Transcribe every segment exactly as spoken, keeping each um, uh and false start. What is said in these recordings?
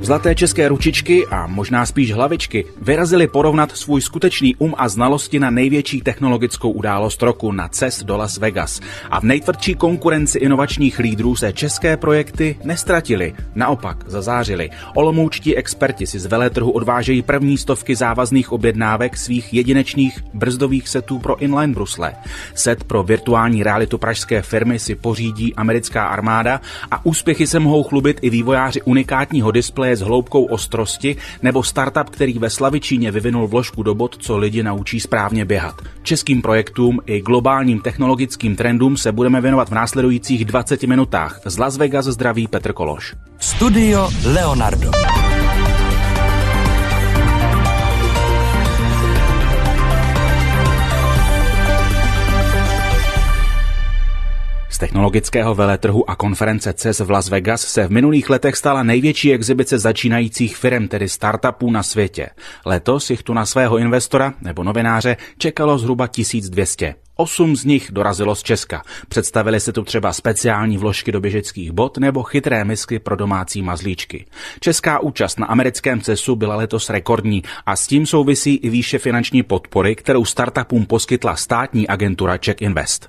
Zlaté české ručičky a možná spíš hlavičky vyrazili porovnat svůj skutečný um a znalosti na největší technologickou událost roku, na C E S do Las Vegas. A v nejtvrdší konkurenci inovačních lídrů se české projekty nestratily, naopak zazářily. Olomoučtí experti si z veletrhu odvážejí první stovky závazných objednávek svých jedinečných brzdových setů pro inline brusle. Set pro virtuální realitu pražské firmy si pořídí americká armáda a úspěchy se mohou chlubit i vývojáři unikátního displeje s hloubkou ostrosti nebo startup, který ve Slavičíně vyvinul vložku do bot, co lidi naučí správně běhat. Českým projektům i globálním technologickým trendům se budeme věnovat v následujících dvaceti minutách. Z Las Vegas zdraví Petr Kološ. Studio Leonardo. Z technologického veletrhu a konference C E S v Las Vegas se v minulých letech stala největší exibice začínajících firem, tedy startupů na světě. Letos jich tu na svého investora nebo novináře čekalo zhruba tisíc dvě stě. Osm z nich dorazilo z Česka. Představili se tu třeba speciální vložky do běžeckých bot nebo chytré misky pro domácí mazlíčky. Česká účast na americkém C E S u byla letos rekordní a s tím souvisí i výše finanční podpory, kterou startupům poskytla státní agentura Czech Invest.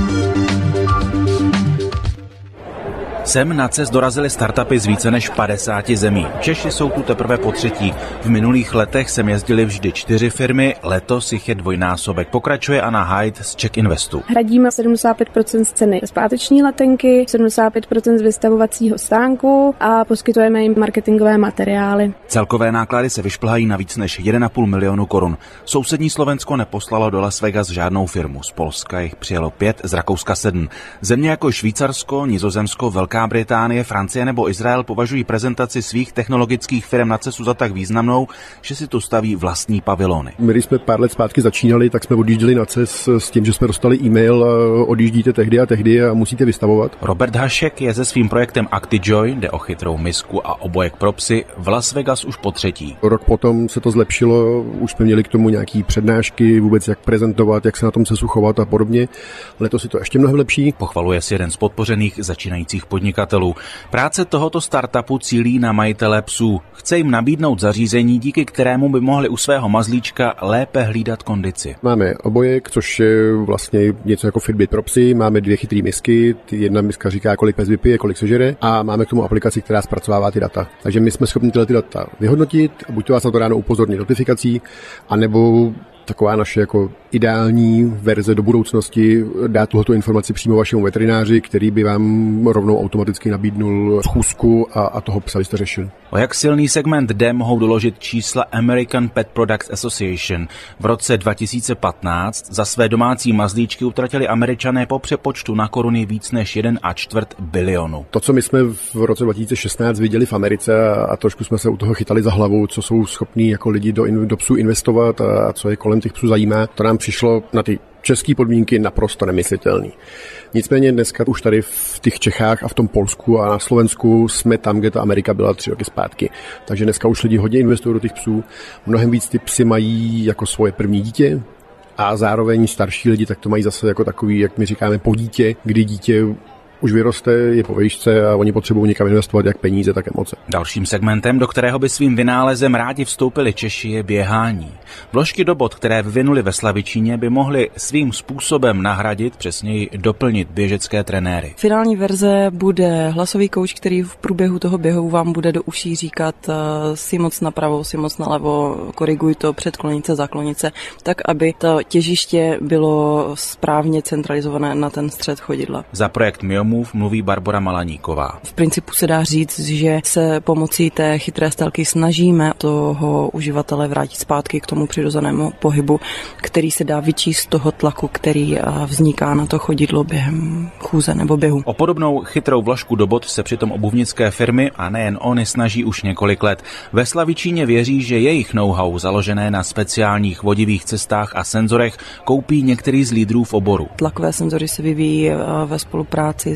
Sem na C E S dorazily startupy z více než padesáti zemí. Češi jsou tu teprve po třetí. V minulých letech sem jezdili vždy čtyři firmy, letos jich je dvojnásobek. Pokračuje Anna Hyde z Czech Investu. Hradíme sedmdesát pět procent z ceny zpáteční letenky, sedmdesát pět procent z vystavovacího stánku a poskytujeme jim marketingové materiály. Celkové náklady se vyšplhají na víc než jeden a půl milionu korun. Sousední Slovensko neposlalo do Las Vegas žádnou firmu. Z Polska jich přijelo pět, z Rakouska sedm. Země jako Švýcarsko, Nizozemsko, Velká Británie, Francie nebo Izrael považují prezentaci svých technologických firm na C E S u za tak významnou, že si tu staví vlastní pavilony. My, když jsme pár let zpátky začínali, tak jsme odjížděli na C E S s tím, že jsme dostali e-mail, odjíždíte tehdy a tehdy a musíte vystavovat. Robert Hašek je se svým projektem ActiJoy, jde o chytrou misku a obojek pro psy, v Las Vegas už po třetí. Rok potom se to zlepšilo, už jsme měli k tomu nějaký přednášky, vůbec jak prezentovat, jak se na tom C E S u chovat a podobně. Letos je to ještě mnohem lepší. Pochvaluje si jeden z podpořených začínajících podnikatelů. Práce tohoto startupu cílí na majitele psů. Chce jim nabídnout zařízení, díky kterému by mohli u svého mazlíčka lépe hlídat kondici. Máme obojek, což je vlastně něco jako Fitbit pro psy, máme dvě chytré misky, jedna miska říká, kolik pes vypije, kolik sežere a máme k tomu aplikaci, která zpracovává ty data. Takže my jsme schopni tyhle ty data vyhodnotit a buď to vás na to ráno upozorní notifikací, anebo taková naše jako ideální verze do budoucnosti dát tuhletu informaci přímo vašemu veterináři, který by vám rovnou automaticky nabídnul schůzku a, a toho psa jste řešili. O jak silný segment jde, mohou doložit čísla American Pet Products Association. V roce dva tisíce patnáct za své domácí mazlíčky utratili Američané po přepočtu na koruny víc než jeden a čtvrt bilionu. To, co my jsme v roce dva tisíce šestnáct viděli v Americe a, a trošku jsme se u toho chytali za hlavu, co jsou schopní jako lidi do, do psů investovat a, a co je kolem těch psů zajímá, to nám přišlo na ty české podmínky naprosto nemyslitelný. Nicméně dneska už tady v těch Čechách a v tom Polsku a na Slovensku jsme tam, kde ta Amerika byla tři roky zpátky. Takže dneska už lidi hodně investují do těch psů. Mnohem víc ty psy mají jako svoje první dítě a zároveň starší lidi tak to mají zase jako takový, jak my říkáme, podítě, kdy dítě už vyroste, je po výšce a oni potřebují někam investovat jak peníze, tak emoce. Dalším segmentem, do kterého by svým vynálezem rádi vstoupili Češi, je běhání. Vložky do bot, které vyvinuli ve Slavičíně, by mohly svým způsobem nahradit, přesněji doplnit běžecké trenéry. Finální verze bude hlasový kouč, který v průběhu toho běhu vám bude do uší říkat uh, si moc napravo, si moc nalevo, koriguj to, předklonit se, zaklonit se, tak aby to těžiště bylo správně centralizované na ten střed chodidla. Za projekt Mio Move mluví Barbora Malaníková. V principu se dá říct, že se pomocí té chytré stelky snažíme toho uživatele vrátit zpátky k tomu přirozenému pohybu, který se dá vyčíst z toho tlaku, který vzniká na to chodidlo během chůze nebo běhu. O podobnou chytrou vložku do bot se přitom obuvnické firmy a nejen ony snaží už několik let. Ve Slavičíně věří, že jejich know-how založené na speciálních vodivých cestách a senzorech koupí některý z lídrů v oboru. Tlakové senzory se vyvíjí ve spolupráci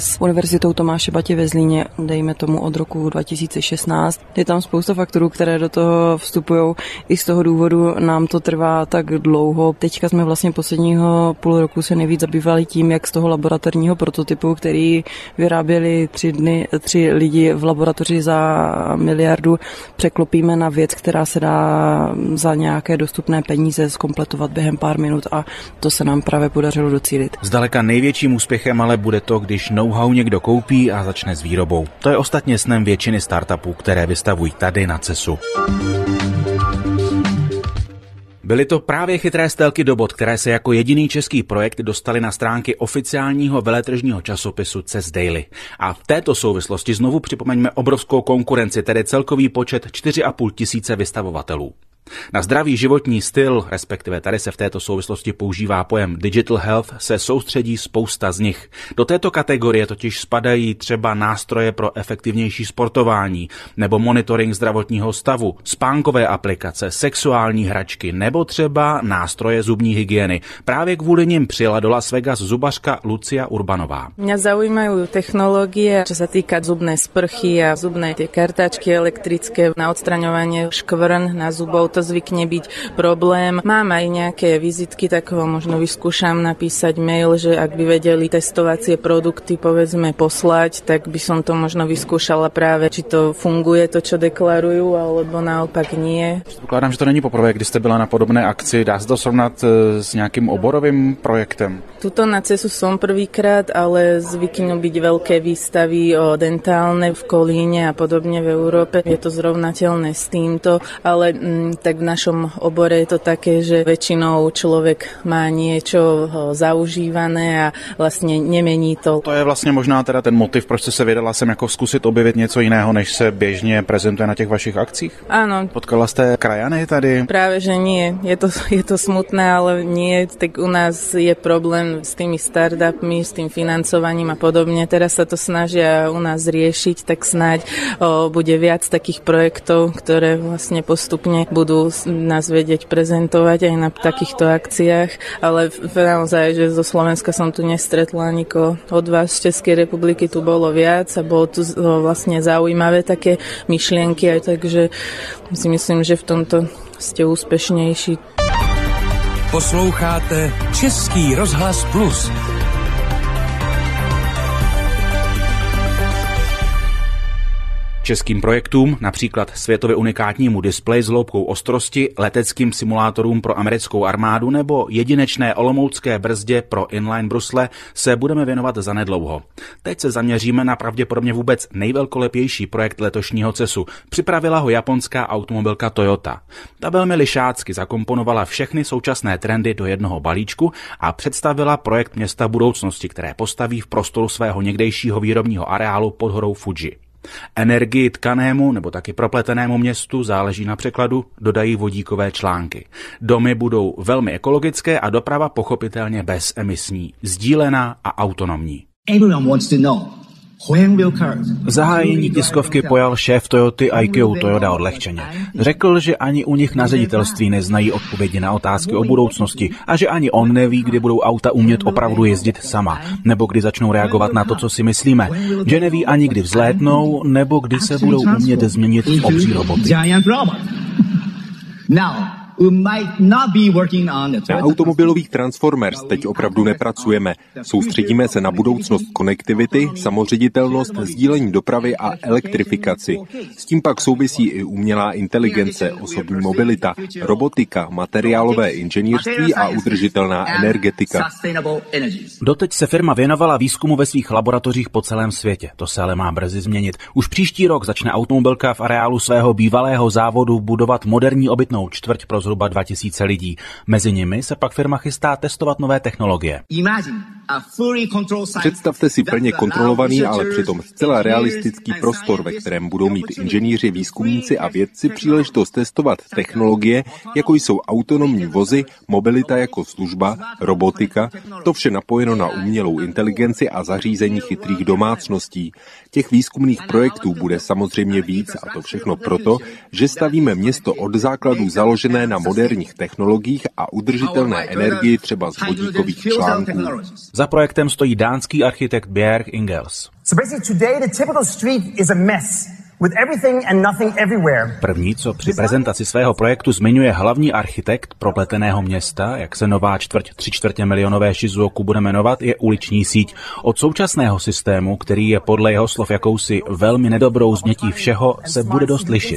s Univerzitou Tomáše Bati ve Zlíně, dejme tomu od roku dva tisíce šestnáct. Je tam spousta faktorů, které do toho vstupují. I z toho důvodu nám to trvá tak dlouho. Teďka jsme vlastně posledního půl roku se nejvíc zabývali tím, jak z toho laboratorního prototypu, který vyráběli tři dny, tři lidi v laboratoři za miliardu, překlopíme na věc, která se dá za nějaké dostupné peníze zkompletovat během pár minut a to se nám právě podařilo docílit. Zdaleka největším úspěchem ale bude to, když know-how někdo koupí a začne s výrobou. To je ostatně snem většiny startupů, které vystavují tady na CESu. Byly to právě chytré stélky do bot, které se jako jediný český projekt dostaly na stránky oficiálního veletržního časopisu C E S Daily. A v této souvislosti znovu připomeňme obrovskou konkurenci, tedy celkový počet čtyři a půl tisíce vystavovatelů. Na zdravý životní styl, respektive tady se v této souvislosti používá pojem digital health, se soustředí spousta z nich. Do této kategorie totiž spadají třeba nástroje pro efektivnější sportování, nebo monitoring zdravotního stavu, spánkové aplikace, sexuální hračky, nebo třeba nástroje zubní hygieny. Právě kvůli nim přijela do Las Vegas zubařka Lucia Urbanová. Mňa zaujímajú technológie, čo sa týka zubnej sprchy a zubnej tie kartačky elektrické na odstraňovanie škvrn na zubov. To zvykne byť problém. Mám aj nejaké vizitky, tak ho možno vyskúšam napísať mail, že ak by vedeli testovacie produkty povedzme poslať, tak by som to možno vyskúšala práve, či to funguje, to, čo deklarujú, alebo naopak nie. Předpokládám, že to není poprvé, kdy jste byla na podobné akci. Dá se to srovnat s nějakým oborovým projektem? Tuto na CESu som prvýkrát, ale zvyknú byť veľké výstavy o dentálne v Kolíne a podobne v Európe. Je to zrovnateľné s týmto, ale mm, tak v našom obore je to také, že väčšinou človek má niečo zaužívané a vlastne nemení to. To je vlastně možná teda ten motiv, proč jste se vydala sem jako zkusit objevit něco jiného, než se běžně prezentuje na těch vašich akcích? Áno. Potkala jste krajany tady? Práve, že nie. Je to, je to smutné, ale nie. Tak u nás je problém s tými startupmi, s tým financovaním a podobne. Teraz sa to snažia u nás riešiť, tak snáď o, bude viac takých projektov, ktoré vlastne postupne budú nás vedieť prezentovať aj na takýchto akciách, ale naozaj, že zo Slovenska som tu nestretla nikoho. Od vás z Českej republiky tu bolo viac a bolo tu vlastne zaujímavé také myšlienky, aj takže si myslím, že v tomto ste úspešnejší. Posloucháte Český rozhlas Plus. Českým projektům, například světově unikátnímu displeji s hloubkou ostrosti, leteckým simulátorům pro americkou armádu nebo jedinečné olomoucké brzdě pro inline brusle se budeme věnovat zanedlouho. Teď se zaměříme na pravděpodobně vůbec nejvelkolepější projekt letošního CESu. Připravila ho japonská automobilka Toyota. Ta velmi lišácky zakomponovala všechny současné trendy do jednoho balíčku a představila projekt města budoucnosti, které postaví v prostoru svého někdejšího výrobního areálu pod horou Fuji. Energii tkanému nebo taky propletenému městu, záleží na překladu, dodají vodíkové články. Domy budou velmi ekologické a doprava pochopitelně bezemisní, sdílená a autonomní. V zahájení tiskovky pojal šéf Toyoty Aikyo Toyoda odlehčeně. Řekl, že ani u nich na ředitelství neznají odpovědi na otázky o budoucnosti a že ani on neví, kdy budou auta umět opravdu jezdit sama, nebo kdy začnou reagovat na to, co si myslíme. Že neví ani kdy vzlétnou, nebo kdy se budou umět změnit v obří roboty. Na automobilových Transformers teď opravdu nepracujeme. Soustředíme se na budoucnost konektivity, samoředitelnost, sdílení dopravy a elektrifikaci. S tím pak souvisí i umělá inteligence, osobní mobilita, robotika, materiálové inženýrství a udržitelná energetika. Doteď se firma věnovala výzkumu ve svých laboratořích po celém světě. To se ale má brzy změnit. Už příští rok začne automobilka v areálu svého bývalého závodu budovat moderní obytnou čtvrť pro zhruba dva tisíce lidí. Mezi nimi se pak firma chystá testovat nové technologie. Představte si plně kontrolovaný, ale přitom zcela realistický prostor, ve kterém budou mít inženýři, výzkumníci a vědci příležitost testovat technologie, jako jsou autonomní vozy, mobilita jako služba, robotika, to vše napojeno na umělou inteligenci a zařízení chytrých domácností. Těch výzkumných projektů bude samozřejmě víc a to všechno proto, že stavíme město od základů založené na moderních technologiích a udržitelné energii třeba z vodíkových článků. Za projektem stojí dánský architekt Bjerg Ingels. První, co při prezentaci svého projektu zmiňuje hlavní architekt propleteného města, jak se nová čtvrť tři čtvrtě milionové Shizuoku bude jmenovat, je uliční síť. Od současného systému, který je podle jeho slov jakousi velmi nedobrou změtí všeho, se bude dost lišit.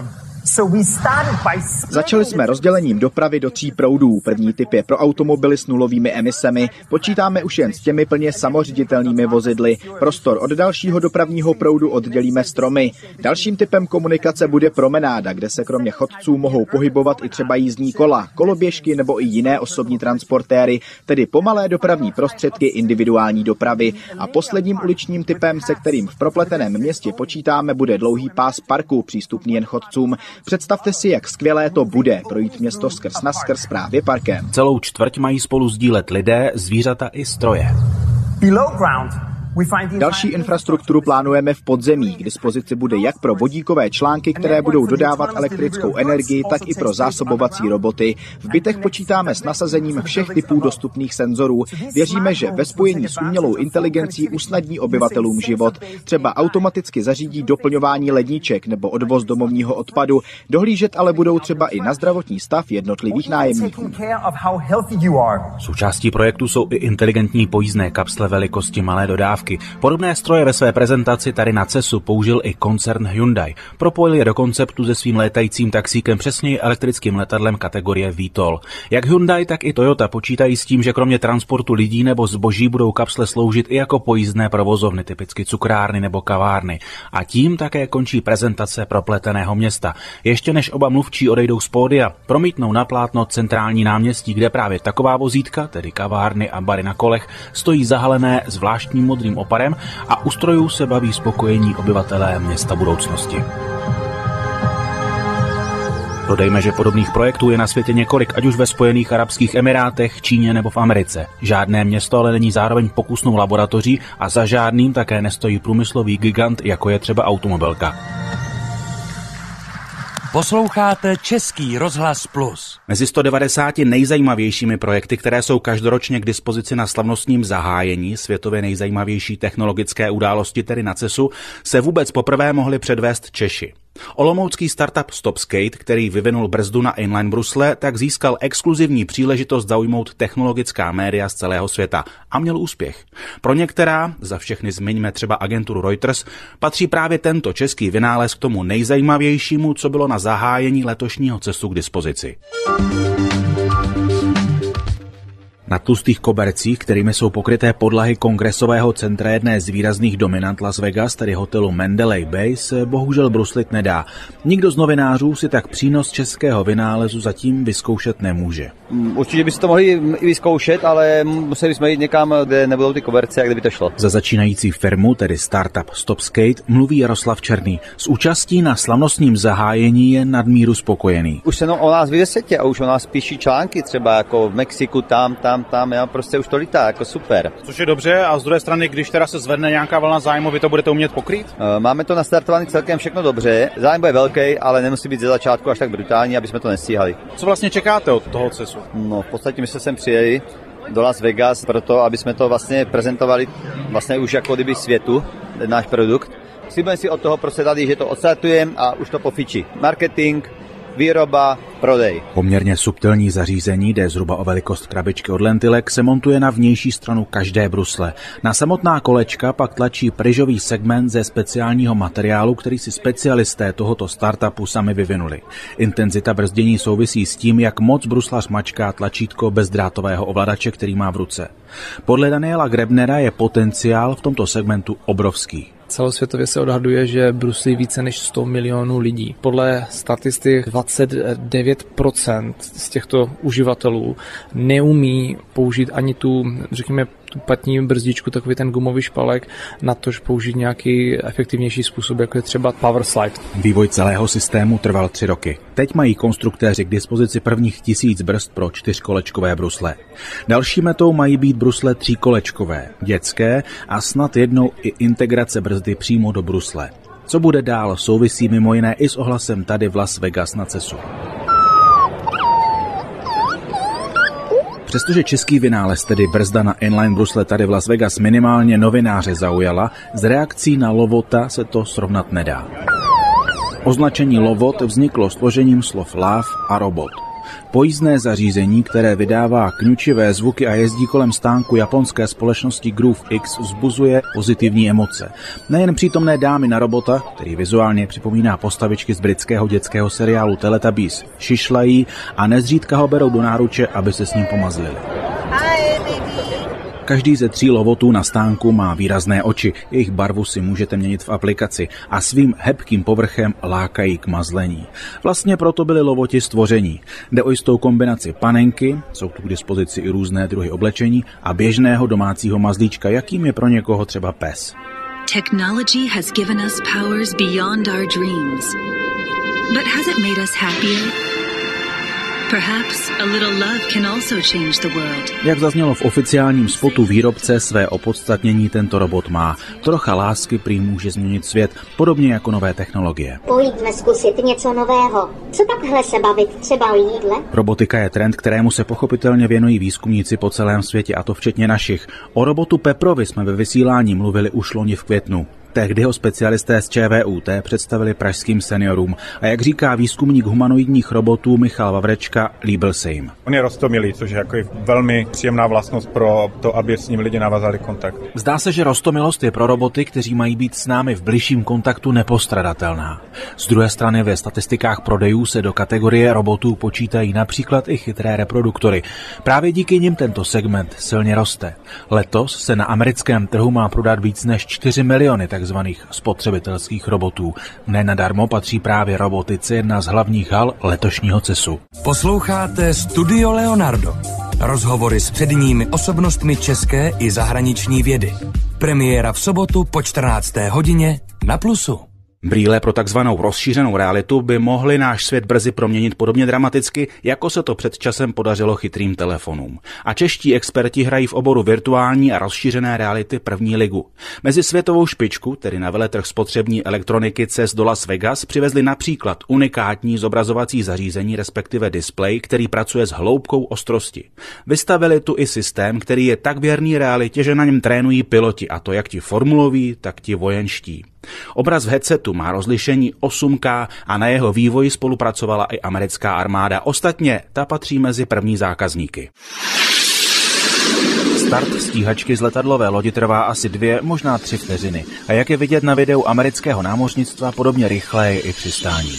Začali jsme rozdělením dopravy do tří proudů. První typ je pro automobily s nulovými emisemi. Počítáme už jen s těmi plně samoředitelnými vozidly. Prostor od dalšího dopravního proudu oddělíme stromy. Dalším typem komunikace bude promenáda, kde se kromě chodců mohou pohybovat i třeba jízdní kola, koloběžky nebo i jiné osobní transportéry, tedy pomalé dopravní prostředky individuální dopravy. A posledním uličním typem, se kterým v propleteném městě počítáme, bude dlouhý pás parku, přístupný jen chodcům. Představte si, jak skvělé to bude projít město skrz na skrz právě parkem. Celou čtvrť mají spolu sdílet lidé, zvířata i stroje. Další infrastrukturu plánujeme v podzemí. K dispozici bude jak pro vodíkové články, které budou dodávat elektrickou energii, tak i pro zásobovací roboty. V bytech počítáme s nasazením všech typů dostupných senzorů. Věříme, že ve spojení s umělou inteligencí usnadní obyvatelům život. Třeba automaticky zařídí doplňování ledniček nebo odvoz domovního odpadu. Dohlížet ale budou třeba i na zdravotní stav jednotlivých nájemníků. Součástí projektu jsou i inteligentní pojízdné kapsle velikosti malé dodávky. Podobné stroje ve své prezentaci tady na CESu použil i koncern Hyundai. Propojil je do konceptu se svým létajícím taxíkem, přesněji elektrickým letadlem kategorie V T O L. Jak Hyundai, tak i Toyota počítají s tím, že kromě transportu lidí nebo zboží budou kapsle sloužit i jako pojízdné provozovny, typicky cukrárny nebo kavárny. A tím také končí prezentace propleteného města. Ještě než oba mluvčí odejdou z pódia, promítnou na plátno centrální náměstí, kde právě taková vozítka, tedy kavárny a bary na kolech, stojí zahalené zvláštním modrým oparem a u strojů se baví spokojení obyvatelé města budoucnosti. Dodejme, že podobných projektů je na světě několik, ať už ve Spojených arabských emirátech, Číně nebo v Americe. Žádné město ale není zároveň pokusnou laboratoří a za žádným také nestojí průmyslový gigant, jako je třeba automobilka. Posloucháte Český rozhlas Plus. Mezi sto devadesáti nejzajímavějšími projekty, které jsou každoročně k dispozici na slavnostním zahájení světově nejzajímavější technologické události, tedy na CESu, se vůbec poprvé mohli předvést Češi. Olomoucký startup StopSkate, který vyvinul brzdu na inline brusle, tak získal exkluzivní příležitost zaujmout technologická média z celého světa a měl úspěch. Pro některá, za všechny zmiňme třeba agenturu Reuters, patří právě tento český vynález k tomu nejzajímavějšímu, co bylo na zahájení letošního CESu k dispozici. Na tlustých kobercích, kterými jsou pokryté podlahy kongresového centra jedné z výrazných dominant Las Vegas, tedy hotelu Mandalay Bay, se bohužel bruslit nedá. Nikdo z novinářů si tak přínos českého vynálezu zatím vyzkoušet nemůže. Určitě by si to mohli i vyzkoušet, ale museli jsme jít někam, kde nebudou ty koberce, a kde by to šlo. Za začínající firmu, tedy startup StopSkate, mluví Jaroslav Černý. S účastí na slavnostním zahájení je nadmíru spokojený. Už se no o nás vyjde světě a už o nás píší články, třeba jako v Mexiku, tam, tam, tam, já prostě už to lítá, jako super. Což je dobře, a z druhé strany, když teda se zvedne nějaká vlna zájmu, vy to budete umět pokrýt? Máme to nastartované celkem všechno dobře, zájem bude velký, ale nemusí být ze začátku až tak brutální, aby jsme to nestíhali. Co vlastně čekáte od toho CESu? No, v podstatě my jsme sem přijeli do Las Vegas proto, aby jsme to vlastně prezentovali vlastně už jako kdyby světu, náš produkt. Slibujeme si od toho prostě tady, že to odstartujeme a už to pofičí. Marketing, výroba, prodej. Poměrně subtilní zařízení, jde zhruba o velikost krabičky od lentilek, se montuje na vnější stranu každé brusle. Na samotná kolečka pak tlačí pryžový segment ze speciálního materiálu, který si specialisté tohoto startupu sami vyvinuli. Intenzita brzdění souvisí s tím, jak moc bruslař mačká tlačítko bezdrátového ovladače, který má v ruce. Podle Daniela Grebnera je potenciál v tomto segmentu obrovský. Celosvětově se odhaduje, že bruslí více než sto milionů lidí. Podle statistik dvacet devět procent z těchto uživatelů neumí použít ani tu, řekněme, tu patní brzdičku, takový ten gumový špalek, na tož použít nějaký efektivnější způsob, jako je třeba power slide. Vývoj celého systému trval tři roky. Teď mají konstruktéři k dispozici prvních tisíc brzd pro čtyřkolečkové brusle. Další metou mají být brusle tříkolečkové, dětské a snad jednou i integrace brzdy přímo do brusle. Co bude dál, souvisí mimo jiné i s ohlasem tady v Las Vegas na cesu. Přestože český vynález, tedy brzda na inline brusle tady v Las Vegas minimálně novináře zaujala, z reakcí na Lovota se to srovnat nedá. Označení Lovot vzniklo složením slov love a robot. Pojízdné zařízení, které vydává kňučivé zvuky a jezdí kolem stánku japonské společnosti Groove X, vzbuzuje pozitivní emoce. Nejen přítomné dámy na robota, který vizuálně připomíná postavičky z britského dětského seriálu Teletubbies, šišlají a nezřídka ho berou do náruče, aby se s ním pomazlili. Každý ze tří Lovotů na stánku má výrazné oči, jejich barvu si můžete měnit v aplikaci a svým hebkým povrchem lákají k mazlení. Vlastně proto byli Lovoti stvoření. Jde o jistou kombinaci panenky, jsou tu k dispozici i různé druhy oblečení, a běžného domácího mazlíčka, jakým je pro někoho třeba pes. Technology has given us powers beyond our dreams. But has it made us happier? Perhaps a little love can also change the world. Jak zaznělo v oficiálním spotu výrobce, své opodstatnění tento robot má. Trocha lásky prý může změnit svět, podobně jako nové technologie. Pojďme zkusit něco nového. Co takhle se bavit třeba o jídle? Robotika je trend, kterému se pochopitelně věnují výzkumníci po celém světě, a to včetně našich. O robotu Peprovi jsme ve vysílání mluvili už loni v květnu. Tehdy ho specialisté z ČVUT představili pražským seniorům a jak říká výzkumník humanoidních robotů Michal Vavrečka, líbil se jim. On je roztomilý, což je jako velmi příjemná vlastnost pro to, aby s ním lidi navázali kontakt. Zdá se, že roztomilost je pro roboty, kteří mají být s námi v bližším kontaktu, nepostradatelná. Z druhé strany ve statistikách prodejů se do kategorie robotů počítají například i chytré reproduktory. Právě díky nim tento segment silně roste. Letos se na americkém trhu má prodat víc než čtyři miliony takzvaných spotřebitelských robotů. Nenadarmo patří právě robotice jedna z hlavních hal letošního cesu. Posloucháte Studio Leonardo. Rozhovory s předními osobnostmi české i zahraniční vědy. Premiéra v sobotu po čtrnácté hodině na Plusu. Brýle pro takzvanou rozšířenou realitu by mohly náš svět brzy proměnit podobně dramaticky, jako se to před časem podařilo chytrým telefonům. A čeští experti hrají v oboru virtuální a rozšířené reality první ligu. Mezi světovou špičku, tedy na veletrh spotřební elektroniky C E S do Las Vegas, přivezli například unikátní zobrazovací zařízení, respektive displej, který pracuje s hloubkou ostrosti. Vystavili tu i systém, který je tak věrný realitě, že na něm trénují piloti, a to jak ti formuloví, tak ti vojenští. Obraz v headsetu má rozlišení osm ká a na jeho vývoji spolupracovala i americká armáda. Ostatně ta patří mezi první zákazníky. Start stíhačky z letadlové lodi trvá asi dvě, možná tři vteřiny. A jak je vidět na videu amerického námořnictva, podobně rychlé je i přistání.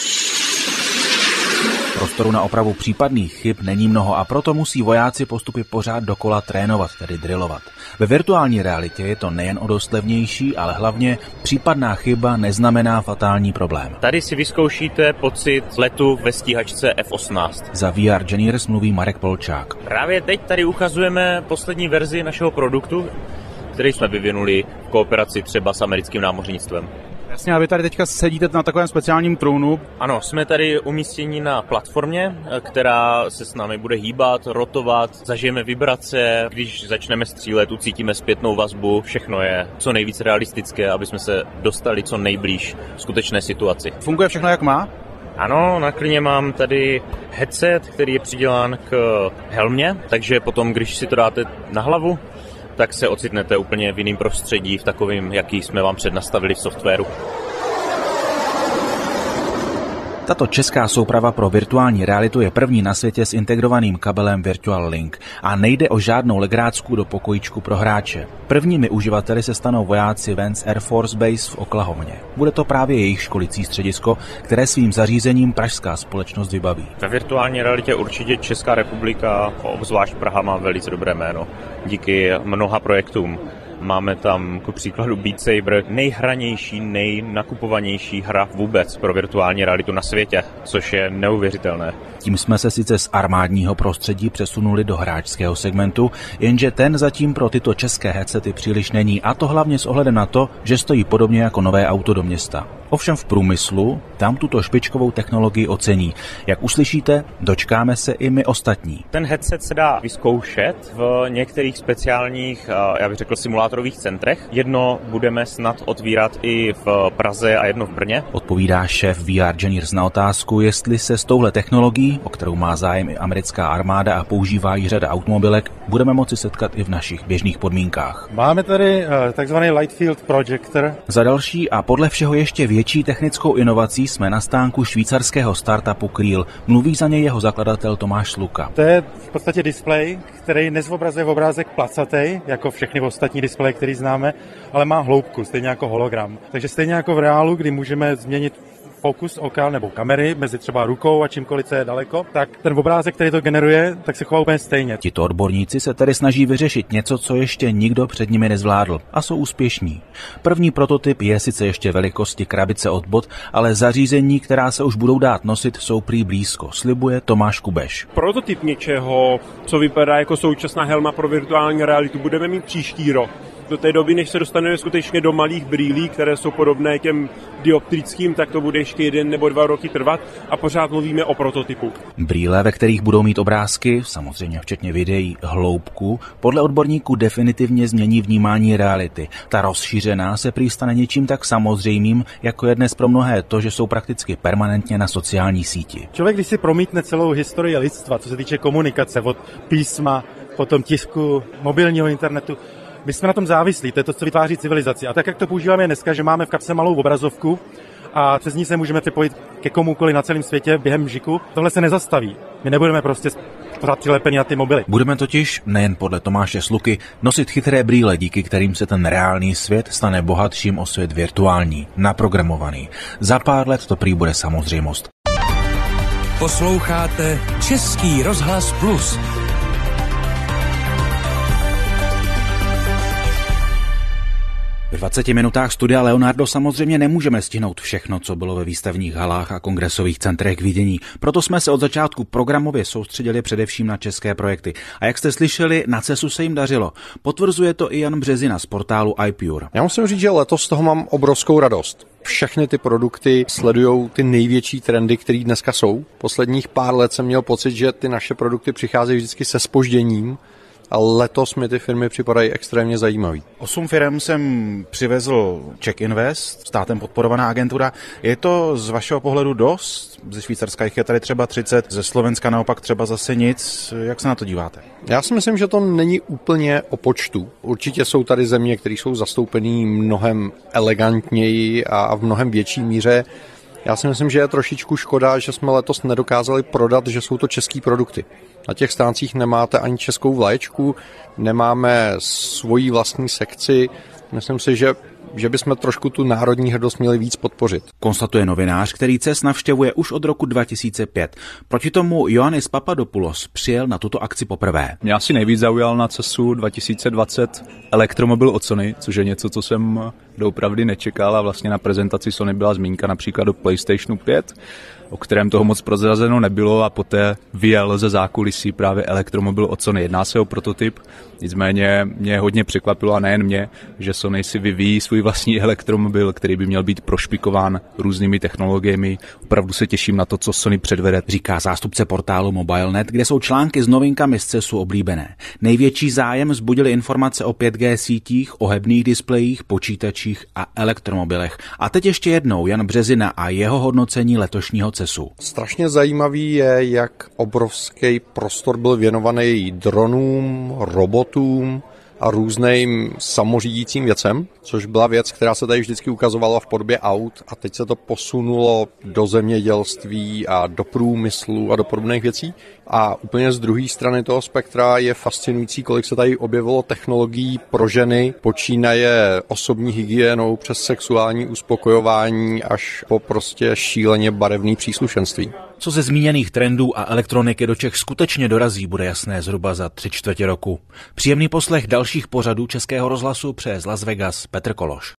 Prostoru na opravu případných chyb není mnoho a proto musí vojáci postupy pořád dokola trénovat, tedy drillovat. Ve virtuální realitě je to nejen o dost levnější, ale hlavně případná chyba neznamená fatální problém. Tady si vyzkoušíte pocit letu ve stíhačce F osmnáct. Za V R Engineers mluví Marek Polčák. Právě teď tady ukazujeme poslední verzi našeho produktu, který jsme vyvinuli v kooperaci třeba s americkým námořnictvem. Jasně, a vy tady teďka sedíte na takovém speciálním trůnu. Ano, jsme tady umístěni na platformě, která se s námi bude hýbat, rotovat, zažijeme vibrace, když začneme střílet, ucítíme zpětnou vazbu, všechno je co nejvíc realistické, aby jsme se dostali co nejblíž skutečné situaci. Funguje všechno jak má? Ano, na klíně mám tady headset, který je přidělán k helmě, takže potom, když si to dáte na hlavu, tak se ocitnete úplně v jiném prostředí, v takovém, jaký jsme vám přednastavili v softwaru. Tato česká souprava pro virtuální realitu je první na světě s integrovaným kabelem Virtual Link a nejde o žádnou legrácku do pokojíčku pro hráče. Prvními uživateli se stanou vojáci Vance Air Force Base v Oklahomě. Bude to právě jejich školicí středisko, které svým zařízením pražská společnost vybaví. Ve virtuální realitě určitě Česká republika, obzvlášť Praha, má velice dobré jméno díky mnoha projektům. Máme tam ku příkladu Beat Saber, nejhranější, nejnakupovanější hra vůbec pro virtuální realitu na světě, což je neuvěřitelné. Tím jsme se sice z armádního prostředí přesunuli do hráčského segmentu, jenže ten zatím pro tyto české headsety příliš není, a to hlavně s ohledem na to, že stojí podobně jako nové auto do města. Ovšem v průmyslu tam tuto špičkovou technologii ocení. Jak uslyšíte, dočkáme se i my ostatní. Ten headset se dá vyzkoušet v některých speciálních, já bych řekl, simulátorových centrech. Jedno budeme snad otvírat i v Praze a jedno v Brně. Odpovídá šéf V R Genius na otázku, jestli se s touhle technologií, o kterou má zájem i americká armáda a používá ji řada automobilek, budeme moci setkat i v našich běžných podmínkách. Máme tady takzvaný Light Field Projector. Za další a podle všeho ještě větší technickou inovací jsme na stánku švýcarského startupu Creel. Mluví za něj jeho zakladatel Tomáš Sluka. To je v podstatě displej, který nezobrazuje obrázek placatej, jako všechny ostatní displeje, který známe, ale má hloubku, stejně jako hologram. Takže stejně jako v reálu, kdy můžeme změnit fokus oka nebo kamery mezi třeba rukou a čímkoliv, co je daleko, tak ten obrázek, který to generuje, tak se chová úplně stejně. Tito odborníci se tedy snaží vyřešit něco, co ještě nikdo před nimi nezvládl, a jsou úspěšní. První prototyp je sice ještě velikosti krabice od bot, ale zařízení, která se už budou dát nosit, jsou prý blízko, slibuje Tomáš Kubeš. Prototyp něčeho, co vypadá jako současná helma pro virtuální realitu, budeme mít příští rok. Do té doby, než se dostaneme skutečně do malých brýlí, které jsou podobné těm dioptrickým, tak to bude ještě jeden nebo dva roky trvat a pořád mluvíme o prototypu. Brýle, ve kterých budou mít obrázky, samozřejmě včetně videí, hloubku, podle odborníků definitivně změní vnímání reality. Ta rozšířená se prý stane něčím tak samozřejmým, jako je dnes pro mnohé to, že jsou prakticky permanentně na sociální síti. Člověk, když si promítne celou historii lidstva, co se týče komunikace, od písma, potom tisku, mobilního internetu, my jsme na tom závislí, to je to, co vytváří civilizaci. A tak, jak to používáme dneska, že máme v kapse malou obrazovku a přes ní se můžeme připojit ke komukoliv na celém světě během žiku, tohle se nezastaví. My nebudeme prostě pořád přilepení na ty mobily. Budeme totiž, nejen podle Tomáše Sluky, nosit chytré brýle, díky kterým se ten reálný svět stane bohatším o svět virtuální, naprogramovaný. Za pár let to prý bude samozřejmost. Posloucháte Český rozhlas Plus. V dvaceti minutách studia Leonardo samozřejmě nemůžeme stihnout všechno, co bylo ve výstavních halách a kongresových centrech k vidění. Proto jsme se od začátku programově soustředili především na české projekty. A jak jste slyšeli, na CESu se jim dařilo. Potvrzuje to i Jan Březina z portálu iPure. Já musím říct, že letos z toho mám obrovskou radost. Všechny ty produkty sledují ty největší trendy, které dneska jsou. Posledních pár let jsem měl pocit, že ty naše produkty přicházejí vždycky se zpožděním. A letos mi ty firmy připadají extrémně zajímavý. Osm firm jsem přivezl Czech Invest, státem podporovaná agentura. Je to z vašeho pohledu dost? Ze Švýcarska jich je tady třeba třicet, ze Slovenska naopak třeba zase nic. Jak se na to díváte? Já si myslím, že to není úplně o počtu. Určitě jsou tady země, které jsou zastoupený mnohem elegantněji a v mnohem větší míře. Já si myslím, že je trošičku škoda, že jsme letos nedokázali prodat, že jsou to český produkty. Na těch stáncích nemáte ani českou vlaječku, nemáme svoji vlastní sekci. Myslím si, že, že bychom trošku tu národní hrdost měli víc podpořit. Konstatuje novinář, který CES navštěvuje už od roku dva tisíce pět. Proti tomu Ioannis Papadopoulos přijel na tuto akci poprvé. Mě asi nejvíc zaujal na CESu dva tisíce dvacet elektromobil od Sony, což je něco, co jsem doopravdy nečekal, a vlastně na prezentaci Sony byla zmínka například o PlayStationu pět, o kterém toho moc prozrazeno nebylo, a poté vyjel ze zákulisí právě elektromobil od Sony. Jedná se o prototyp, nicméně mě hodně překvapilo, a nejen mě, že Sony si vyvíjí svůj vlastní elektromobil, který by měl být prošpikován různými technologiemi. Opravdu se těším na to, co Sony předvede, říká zástupce portálu MobileNet, kde jsou články s novinkami z CESu oblíbené. Největší zájem vzbudily informace o pět G sítích, o hebných displejích, počítačích a elektromobilech. A teď ještě jednou Jan Březina a jeho hodnocení letošního CESu. Strašně zajímavý je, jak obrovský prostor byl věnovaný dronům, robotům a různým samořídícím věcem, což byla věc, která se tady vždycky ukazovala v podobě aut, a teď se to posunulo do zemědělství a do průmyslu a do podobných věcí. A úplně z druhé strany toho spektra je fascinující, kolik se tady objevilo technologií pro ženy, počínaje osobní hygienou přes sexuální uspokojování až po prostě šíleně barevné příslušenství. Co ze zmíněných trendů a elektroniky do Čech skutečně dorazí, bude jasné zhruba za tři čtvrtě roku. Příjemný poslech dalších pořadů Českého rozhlasu přeje z Las Vegas Petr Kološ.